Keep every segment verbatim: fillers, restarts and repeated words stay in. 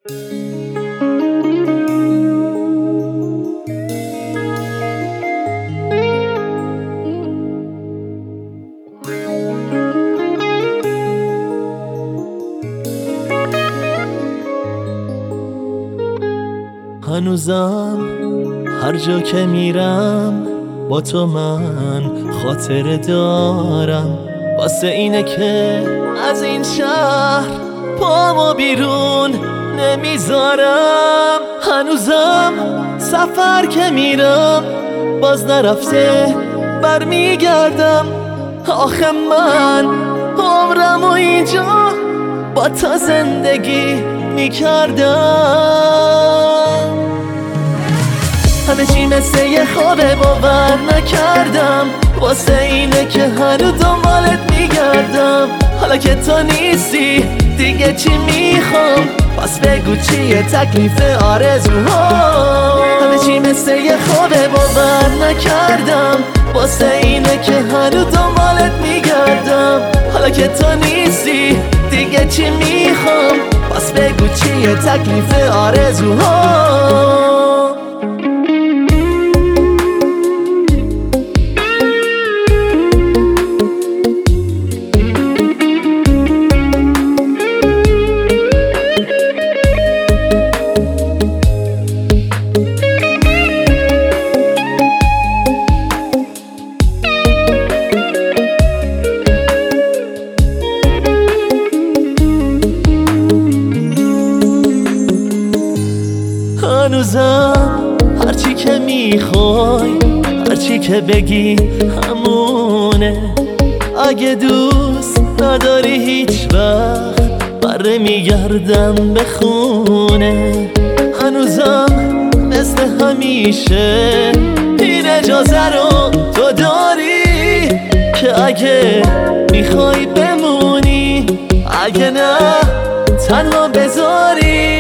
هنوزم هر جا که میرم با تو من خاطره دارم، واسه اینه که از این شهر پامو بیرون نمیذارم. هنوزم سفر که میرم باز نرفته برمیگردم. آخه من عمرمو اینجا با تا زندگی میکردم. همه چی مثل یه خوابه باور نکردم، واسه اینه که هنو دنبالت میگردم. حالا که تو نیستی دیگه چی میخوام، پس بگو چیه تکلیف آرزوها. همه چی مثل یه خوابه باور نکردم، واسه اینه که هنو دنبالت میگردم. حالا که تو نیستی دیگه چی میخوام، پس بگو چیه تکلیف آرزوها. هنوزم هرچی که میخوای هرچی که بگی همونه. اگه دوست نداری هیچ وقت بره میگردم به خونه. هنوزم مثل همیشه این اجازه رو تو داری که اگه میخوای بمونی، اگه نه تنها بذاری.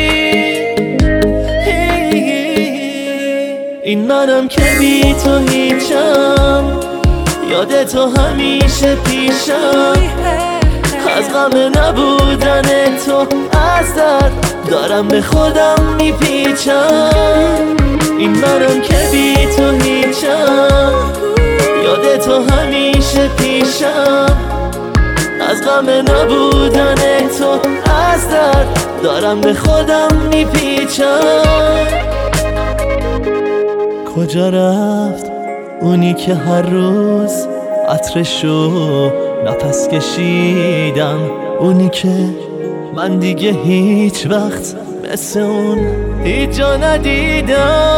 این منم که بی تو هیچم، یاد تو همیشه پیشم. از غم نبودن تو از درد دارم به خودم میپیچم. این منم که بی تو هیچم، یاد تو همیشه پیشم. از غم نبودن تو از درد دارم به خودم میپیچم. کجا رفت اونی که هر روز عطرشو نفس کشیدم؟ اونی که من دیگه هیچ وقت مثل اون هیچ جا ندیدم.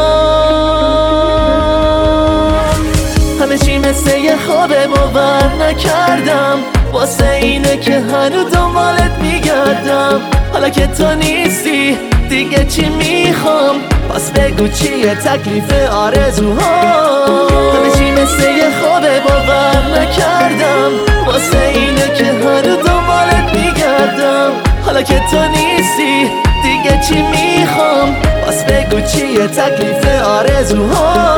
همه چی مثل یه خوابه باور نکردم، واسه اینه که هنو دنبالت میگردم. حالا که تو نیستی دیگه چی میخوام، پس بگو چیه تکلیف آرزوها. همه چی مثل یه خوابه باور نکردم، واسه اینه که هنو دنبالت میگردم. حالا که تو نیستی دیگه چی میخوام، پس بگو چیه تکلیف آرزوها.